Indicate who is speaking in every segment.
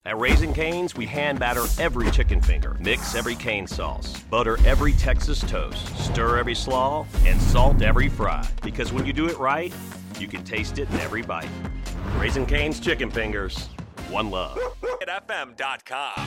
Speaker 1: At Raising Cane's, we hand batter every chicken finger, mix every cane sauce, butter every Texas toast, stir every slaw, and salt every fry. Because when you do it right, you can taste it in every bite. Raising Cane's Chicken Fingers. One love.
Speaker 2: At FM.com.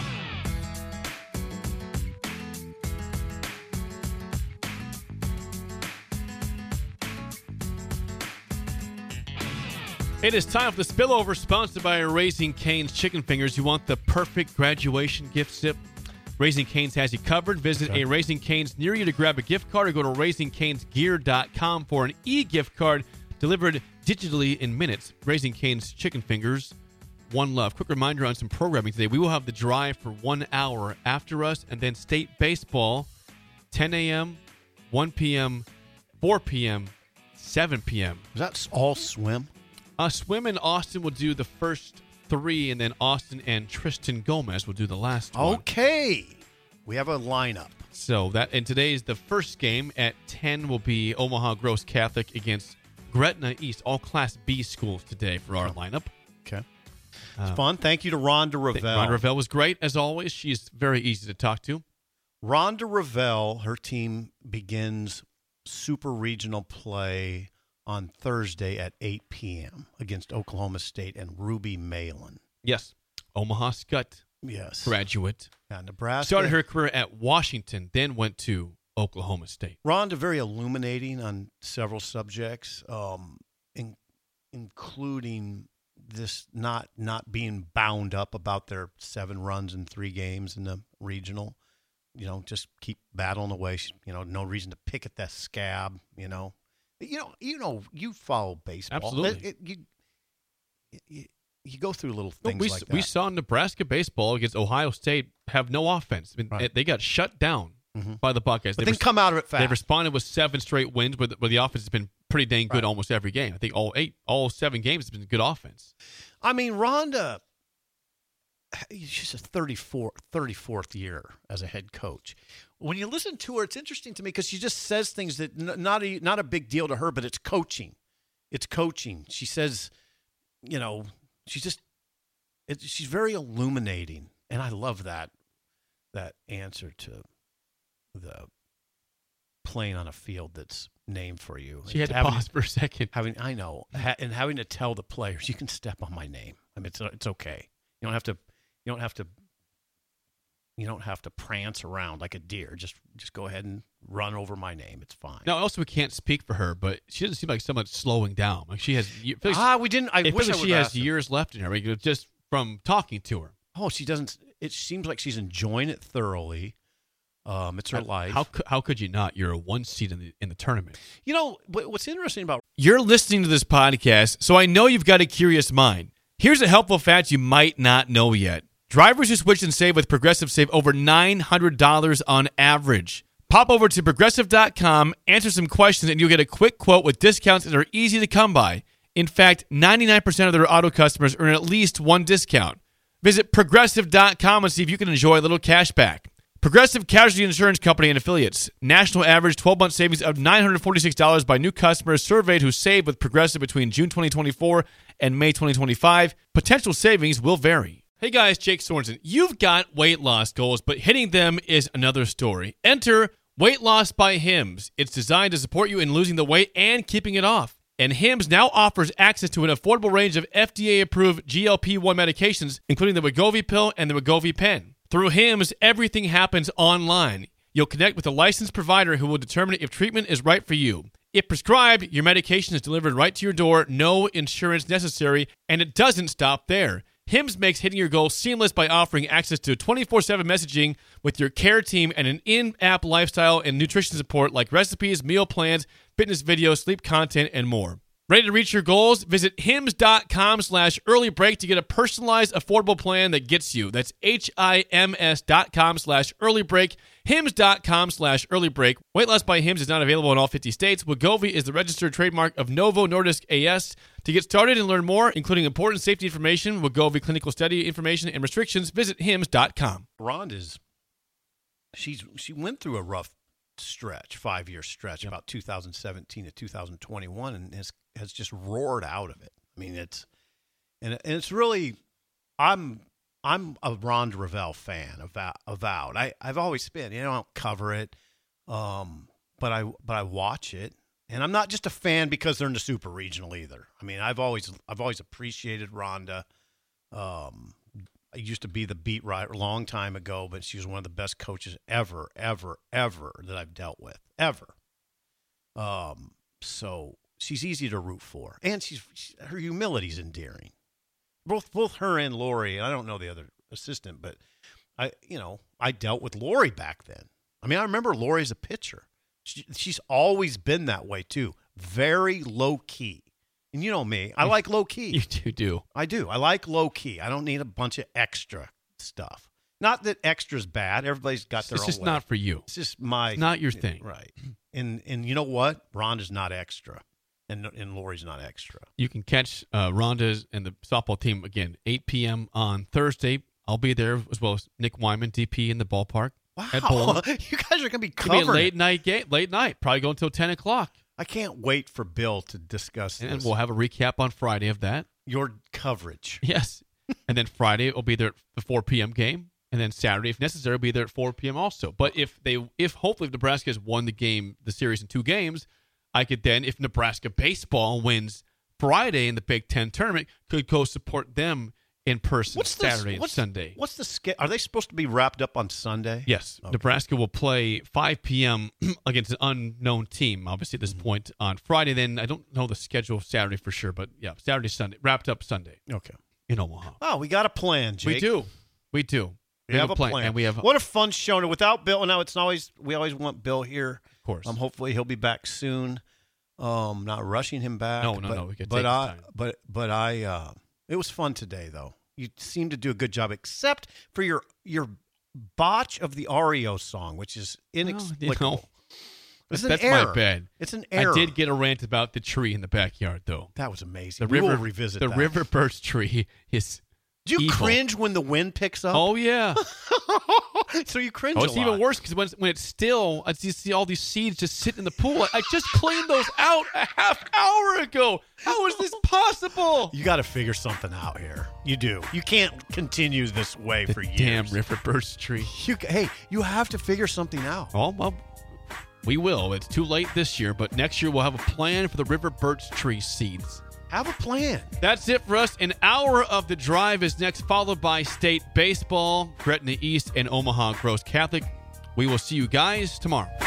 Speaker 3: It is time for the Spillover, sponsored by Raising Cane's Chicken Fingers. You want the perfect graduation gift sip? Raising Cane's has you covered. Visit a Raising Cane's near you to grab a gift card, or go to RaisingCane'sGear.com for an e-gift card delivered digitally in minutes. Raising Cane's Chicken Fingers, one love. Quick reminder on some programming today. We will have the drive for 1 hour after us, and then state baseball, 10 a.m., 1 p.m., 4 p.m., 7 p.m.
Speaker 4: Is that all swim?
Speaker 3: Swim and Austin will do the first three, and then Austin and Tristan Gomez will do the last one.
Speaker 4: Okay. We have a lineup.
Speaker 3: So and today's the first game at 10 will be Omaha Gross Catholic against Gretna East, all Class B schools today for our lineup.
Speaker 4: Okay. It's fun. Thank you to Rhonda Ravel.
Speaker 3: Rhonda Ravel was great, as always. She's very easy to talk to.
Speaker 4: Rhonda Ravel, her team begins super regional play on Thursday at 8 p.m. against Oklahoma State and Ruby Malin.
Speaker 3: Yes. Omaha Scott graduate.
Speaker 4: Yeah, Nebraska.
Speaker 3: Started her career at Washington, then went to Oklahoma State.
Speaker 4: Rhonda, very illuminating on several subjects, including this not being bound up about their 7 runs in 3 games in the regional. Just keep battling away. No reason to pick at that scab, You follow baseball.
Speaker 3: Absolutely.
Speaker 4: You go through little things like that.
Speaker 3: We saw Nebraska baseball against Ohio State have no offense. They got shut down by the Buckeyes.
Speaker 4: But they come out of it fast.
Speaker 3: They responded with 7 straight wins, where the offense has been pretty dang good almost every game. I think all 7 games has been good offense.
Speaker 4: I mean, Rhonda, she's a 34th year as a head coach. When you listen to her, it's interesting to me because she just says things that not a big deal to her, but it's coaching. It's coaching. She says, she's very illuminating, and I love that answer to the playing on a field that's named for you.
Speaker 3: She had to pause for a second.
Speaker 4: Having to tell the players, you can step on my name. I mean, it's okay. You don't have to prance around like a deer. Just go ahead and run over my name. It's fine.
Speaker 3: Now, also, we can't speak for her, but she doesn't seem like someone slowing down. Like she has.
Speaker 4: We didn't. I wish
Speaker 3: she has years left in her, just from talking to her.
Speaker 4: Oh, she doesn't. It seems like she's enjoying it thoroughly. It's her life.
Speaker 3: How could you not? You're a 1 seed in the tournament.
Speaker 4: What's interesting about
Speaker 3: you're listening to this podcast, so I know you've got a curious mind. Here's a helpful fact you might not know yet. Drivers who switch and save with Progressive save over $900 on average. Pop over to Progressive.com, answer some questions, and you'll get a quick quote with discounts that are easy to come by. In fact, 99% of their auto customers earn at least 1 discount. Visit Progressive.com and see if you can enjoy a little cash back. Progressive Casualty Insurance Company and Affiliates. National average 12-month savings of $946 by new customers surveyed who saved with Progressive between June 2024 and May 2025. Potential savings will vary. Hey guys, Jake Sorensen. You've got weight loss goals, but hitting them is another story. Enter Weight Loss by Hims. It's designed to support you in losing the weight and keeping it off. And Hims now offers access to an affordable range of FDA-approved GLP-1 medications, including the Wegovy pill and the Wegovy pen. Through Hims, everything happens online. You'll connect with a licensed provider who will determine if treatment is right for you. If prescribed, your medication is delivered right to your door, no insurance necessary, and it doesn't stop there. Hims makes hitting your goals seamless by offering access to 24/7 messaging with your care team and an in-app lifestyle and nutrition support like recipes, meal plans, fitness videos, sleep content, and more. Ready to reach your goals? Visit hims.com/earlybreak to get a personalized, affordable plan that gets you. That's HIMS.com/earlybreak. Hims.com/earlybreak. Weight Loss by Hims is not available in all 50 states. Wegovy is the registered trademark of Novo Nordisk AS. To get started and learn more, including important safety information, Wegovy clinical study information, and restrictions, visit hims.com.
Speaker 4: Rhonda's, she went through a rough stretch, 5-year stretch, about 2017 to 2021, and has just roared out of it. I mean, it's really, I'm a Ronda Revelle fan, avowed. I've always been. I don't cover it, but I watch it, and I'm not just a fan because they're in the Super Regional either. I mean, I've always appreciated Ronda. I used to be the beat writer a long time ago, but she was one of the best coaches ever that I've dealt with, ever. So she's easy to root for, and her humility's endearing. Both her and Lori. I don't know the other assistant, but I dealt with Lori back then. I mean, I remember Lori as a pitcher. She's always been that way too. Very low key. And you know me, I like low key.
Speaker 3: You do.
Speaker 4: I do. I like low key. I don't need a bunch of extra stuff. Not that extra's bad. Everybody's got their own way.
Speaker 3: It's just not for you.
Speaker 4: It's just my.
Speaker 3: It's not your thing.
Speaker 4: Right. And you know what? Rhonda's not extra. And Lori's not extra.
Speaker 3: You can catch Rhonda's and the softball team again, 8 p.m. on Thursday. I'll be there as well as Nick Wyman, DP, in the ballpark.
Speaker 4: Wow.
Speaker 3: At Bowling.
Speaker 4: You guys are going to be
Speaker 3: It'll be a
Speaker 4: covering
Speaker 3: late night game. Late night. Probably go until 10 o'clock.
Speaker 4: I can't wait for Bill to discuss
Speaker 3: And
Speaker 4: this.
Speaker 3: we'll have a recap on Friday of that.
Speaker 4: Your coverage.
Speaker 3: Yes. And then Friday will be there at the 4 p.m. game. And then Saturday, if necessary, will be there at 4 p.m. also. But if hopefully if Nebraska has won the series in 2 games, I could then, if Nebraska baseball wins Friday in the Big Ten tournament, could go support them in person Saturday and Sunday.
Speaker 4: What's the Are they supposed to be wrapped up on Sunday?
Speaker 3: Yes. Okay. Nebraska will play 5 p.m. against an unknown team, obviously, at this point on Friday. Then I don't know the schedule of Saturday for sure, but yeah, Saturday, Sunday. Wrapped up Sunday.
Speaker 4: Okay.
Speaker 3: In Omaha.
Speaker 4: Oh, we got a plan, Jake.
Speaker 3: We do.
Speaker 4: We have a plan.
Speaker 3: And we have
Speaker 4: what a fun show. And without Bill, now we always want Bill here.
Speaker 3: Of course.
Speaker 4: Hopefully he'll be back soon. Not rushing him back.
Speaker 3: No. We could take time.
Speaker 4: It was fun today, though. You seem to do a good job, except for your botch of the REO song, which is inexplicable.
Speaker 3: That's my bad.
Speaker 4: It's an error.
Speaker 3: I did get a rant about the tree in the backyard, though.
Speaker 4: That was amazing. We will revisit that.
Speaker 3: The river birch tree is
Speaker 4: Do you
Speaker 3: evil.
Speaker 4: cringe when the wind picks up?
Speaker 3: Oh, yeah.
Speaker 4: So you cringe a lot.
Speaker 3: It's even worse because when it's still, you see all these seeds just sitting in the pool. I just cleaned those out a half hour ago. How is this possible?
Speaker 4: You got to figure something out here. You do. You can't continue this way for years.
Speaker 3: Damn river birch tree.
Speaker 4: You have to figure something out.
Speaker 3: Oh, well, we will. It's too late this year, but next year we'll have a plan for the river birch tree seeds.
Speaker 4: Have a plan.
Speaker 3: That's it for us. An hour of The Drive is next, followed by state baseball, Gretna East, and Omaha Gross Catholic. We will see you guys tomorrow.